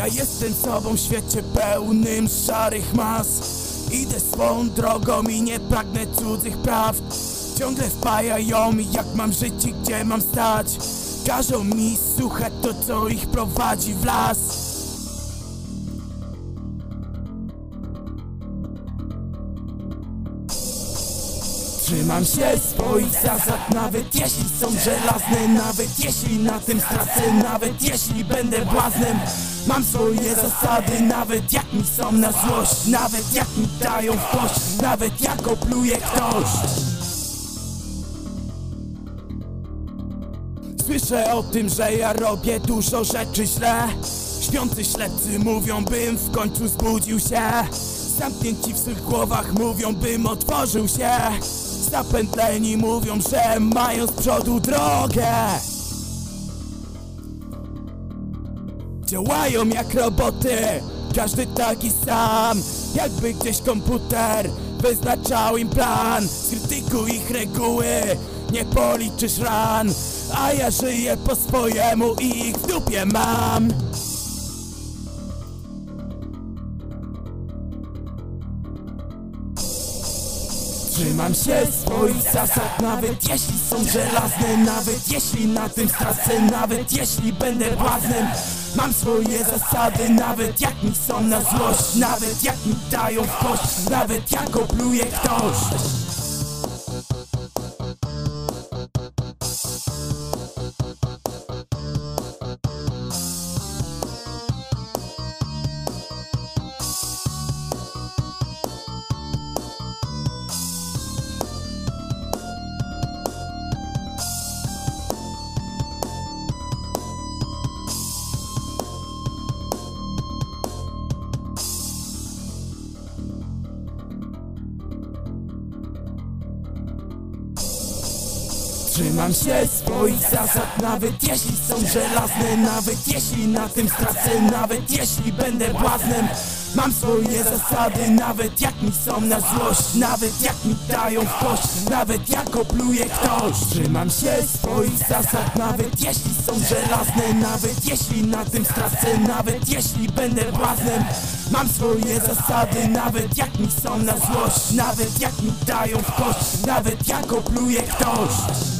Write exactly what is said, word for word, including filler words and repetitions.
Ja jestem sobą w świecie pełnym szarych mas. Idę swą drogą i nie pragnę cudzych prawd. Ciągle wpajają mi, jak mam żyć i gdzie mam stać. Każą mi słuchać to, co ich prowadzi w las. Trzymam się swoich zasad, nawet jeśli są żelazne. Nawet jeśli na tym stracę, nawet jeśli będę błaznem. Mam swoje zasady, nawet jak mi są na złość. Nawet jak mi dają w kość, nawet jak opluje ktoś. Słyszę o tym, że ja robię dużo rzeczy źle. Śpiący ślepcy mówią, bym w końcu zbudził się. Zamknięci w swych głowach mówią, bym otworzył się. Zapętleni mówią, że mają z przodu drogę. Działają jak roboty, każdy taki sam. Jakby gdzieś komputer wyznaczał im plan. Skrytykuj ich reguły, nie policzysz ran. A ja żyję po swojemu i ich w dupie mam. Trzymam się swoich zasad, nawet jeśli są żelazne. Nawet jeśli na tym stracę, nawet jeśli będę błaznem. Mam swoje zasady, nawet jak mi są na złość. Nawet jak mi dają w kość, nawet jak opluje ktoś. Trzymam się swoich zasad, nawet jeśli są żelazne. Nawet jeśli na tym stracę, nawet jeśli będę błaznem. Mam swoje zasady, nawet jak mi są na złość. Nawet jak mi dają w kość, nawet jak opluje ktoś. Trzymam się swoich zasad, nawet jeśli są żelazne. Nawet jeśli na tym stracę, nawet jeśli będę błaznem. Mam swoje zasady, nawet jak mi są na złość. Nawet jak mi dają w kość, nawet jak opluje ktoś.